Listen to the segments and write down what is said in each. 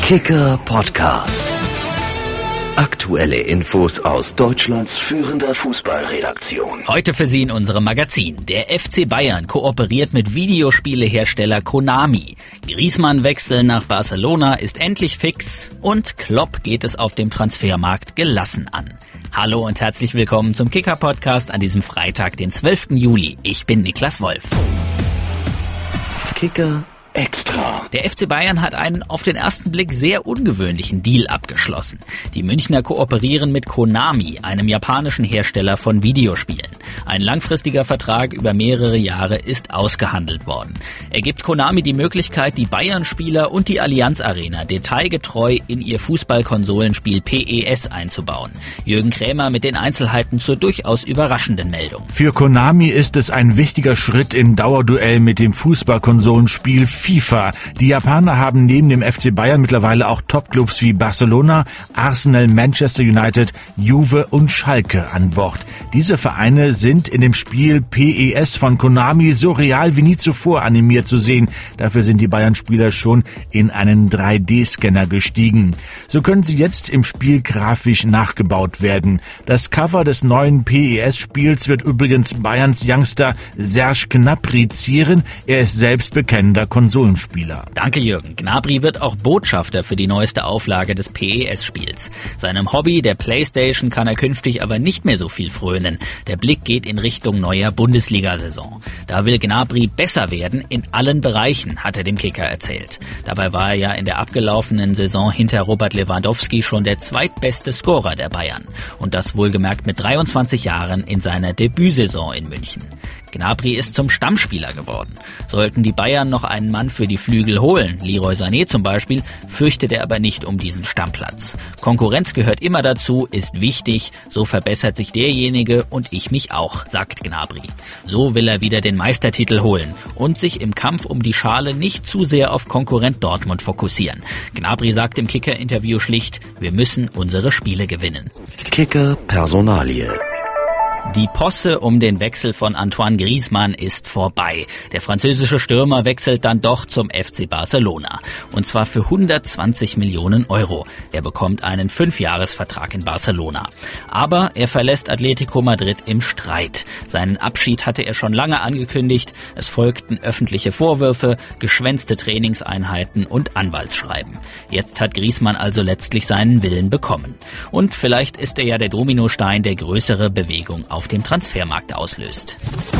Kicker Podcast. Aktuelle Infos aus Deutschlands führender Fußballredaktion. Heute für Sie in unserem Magazin. Der FC Bayern kooperiert mit Videospielehersteller Konami. Griezmann-Wechsel nach Barcelona ist endlich fix und Klopp geht es auf dem Transfermarkt gelassen an. Hallo und herzlich willkommen zum Kicker Podcast an diesem Freitag, den 12. Juli. Ich bin Niklas Wolf. Kicker Extra. Der FC Bayern hat einen auf den ersten Blick sehr ungewöhnlichen Deal abgeschlossen. Die Münchner kooperieren mit Konami, einem japanischen Hersteller von Videospielen. Ein langfristiger Vertrag über mehrere Jahre ist ausgehandelt worden. Er gibt Konami die Möglichkeit, die Bayern-Spieler und die Allianz Arena detailgetreu in ihr Fußballkonsolenspiel PES einzubauen. Jürgen Krämer mit den Einzelheiten zur durchaus überraschenden Meldung. Für Konami ist es ein wichtiger Schritt im Dauerduell mit dem Fußballkonsolenspiel FIFA. Die Japaner haben neben dem FC Bayern mittlerweile auch Topclubs wie Barcelona, Arsenal, Manchester United, Juve und Schalke an Bord. Diese Vereine sind in dem Spiel PES von Konami so real wie nie zuvor animiert zu sehen. Dafür sind die Bayern-Spieler schon in einen 3D-Scanner gestiegen. So können sie jetzt im Spiel grafisch nachgebaut werden. Das Cover des neuen PES-Spiels wird übrigens Bayerns Youngster Serge Gnabry zieren. Er ist selbst bekennender Konsolenspieler. Danke Jürgen. Gnabry wird auch Botschafter für die neueste Auflage des PES-Spiels. Seinem Hobby, der Playstation, kann er künftig aber nicht mehr so viel frönen. Der Blick geht in Richtung neuer Bundesliga-Saison. Da will Gnabry besser werden in allen Bereichen, hat er dem Kicker erzählt. Dabei war er ja in der abgelaufenen Saison hinter Robert Lewandowski schon der zweitbeste Scorer der Bayern. Und das wohlgemerkt mit 23 Jahren in seiner Debütsaison in München. Gnabry ist zum Stammspieler geworden. Sollten die Bayern noch einen Mann für die Flügel holen, Leroy Sané zum Beispiel, fürchtet er aber nicht um diesen Stammplatz. Konkurrenz gehört immer dazu, ist wichtig, so verbessert sich derjenige und ich mich auch, sagt Gnabry. So will er wieder den Meistertitel holen und sich im Kampf um die Schale nicht zu sehr auf Konkurrent Dortmund fokussieren. Gnabry sagt im Kicker-Interview schlicht, wir müssen unsere Spiele gewinnen. Kicker Personalie. Die Posse um den Wechsel von Antoine Griezmann ist vorbei. Der französische Stürmer wechselt dann doch zum FC Barcelona. Und zwar für 120 Millionen Euro. Er bekommt einen 5-Jahres-Vertrag in Barcelona. Aber er verlässt Atletico Madrid im Streit. Seinen Abschied hatte er schon lange angekündigt. Es folgten öffentliche Vorwürfe, geschwänzte Trainingseinheiten und Anwaltsschreiben. Jetzt hat Griezmann also letztlich seinen Willen bekommen. Und vielleicht ist er ja der Dominostein, der größere Bewegung auf dem Transfermarkt auslöst.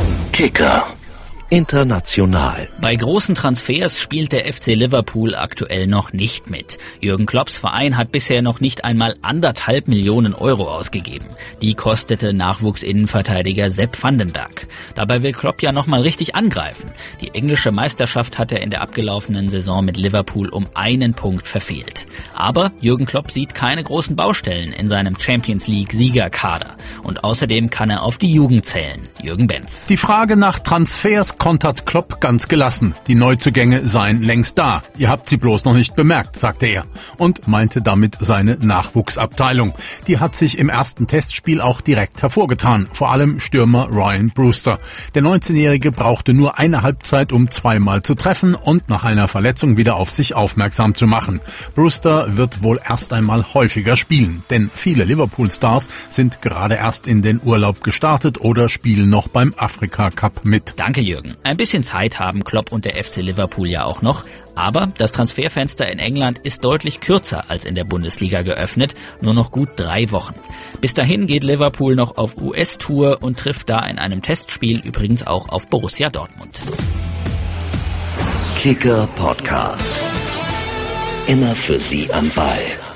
Kicker International. Bei großen Transfers spielt der FC Liverpool aktuell noch nicht mit. Jürgen Klopps Verein hat bisher noch nicht einmal 1,5 Millionen Euro ausgegeben. Die kostete Nachwuchsinnenverteidiger Sepp Vandenberg. Dabei will Klopp ja nochmal richtig angreifen. Die englische Meisterschaft hat er in der abgelaufenen Saison mit Liverpool um 1 Punkt verfehlt. Aber Jürgen Klopp sieht keine großen Baustellen in seinem Champions-League-Siegerkader. Und außerdem kann er auf die Jugend zählen. Jürgen Benz. Die Frage nach Transfers kontert Klopp ganz gelassen. Die Neuzugänge seien längst da. Ihr habt sie bloß noch nicht bemerkt, sagte er. Und meinte damit seine Nachwuchsabteilung. Die hat sich im ersten Testspiel auch direkt hervorgetan. Vor allem Stürmer Ryan Brewster. Der 19-Jährige brauchte nur eine Halbzeit, um zweimal zu treffen und nach einer Verletzung wieder auf sich aufmerksam zu machen. Brewster wird wohl erst einmal häufiger spielen. Denn viele Liverpool-Stars sind gerade erst in den Urlaub gestartet oder spielen noch beim Afrika Cup mit. Danke Jürgen. Ein bisschen Zeit haben Klopp und der FC Liverpool ja auch noch, aber das Transferfenster in England ist deutlich kürzer als in der Bundesliga geöffnet, nur noch gut 3 Wochen. Bis dahin geht Liverpool noch auf US-Tour und trifft da in einem Testspiel übrigens auch auf Borussia Dortmund. Kicker Podcast. Immer für Sie am Ball.